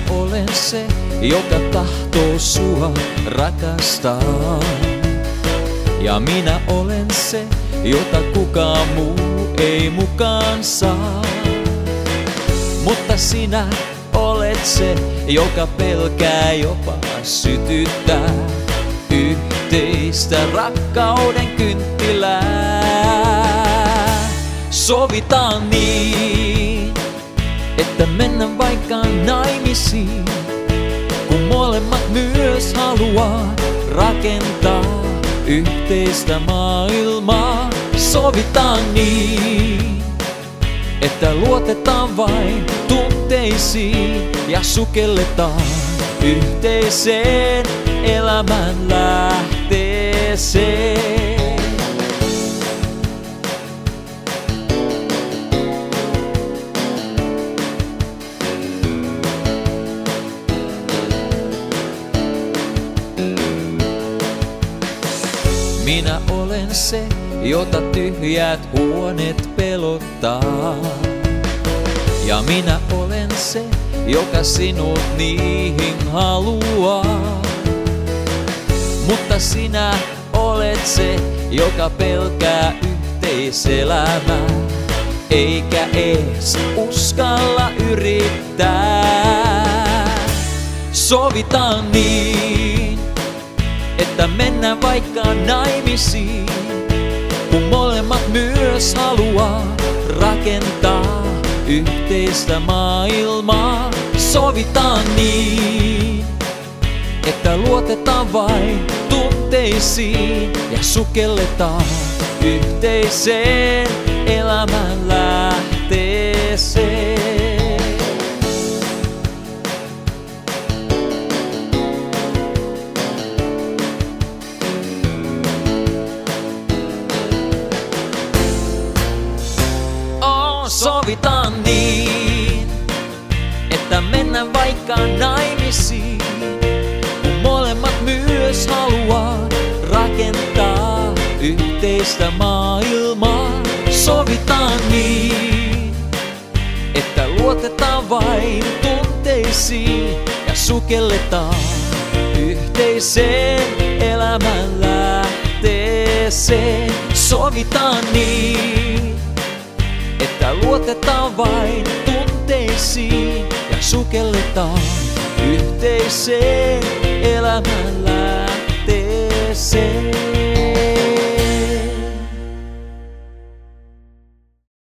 olen se, joka tahtoo sua rakastaa. Ja minä olen se, jota kukaan muu ei mukaan saa. Mutta sinä olet se, joka pelkää jopa sytyttää yhteistä rakkauden kynttilää. Sovitaan niin, että mennään vaikka naimisiin, kun molemmat myös haluaa rakentaa yhteistä maailmaa. Sovitaan niin, että luotetaan vain tunteisiin ja sukelletaan yhteiseen elämän lähteeseen. Minä olen se, jota tyhjät huoneet pelottaa. Ja minä olen se, joka sinut niihin haluaa. Mutta sinä olet se, joka pelkää yhteiselämää, eikä ees uskalla yrittää. Sovitaan niin, että mennään vaikka naimisiin, kun molemmat myös haluaa rakentaa yhteistä maailmaa. Sovitaan niin, että luotetaan vain tunteisiin ja sukelletaan yhteiseen elämän lähteeseen. Sovitaan niin, että mennään vaikka naimisiin, kun molemmat myös haluaa rakentaa yhteistä maailmaa. Sovitaan niin, että luotetaan vain tunteisiin ja sukelletaan yhteiseen elämän lähteeseen. Sovitaan niin, että luotetaan vain tunteisiin ja sukelletaan yhteiseen elämän lähteeseen.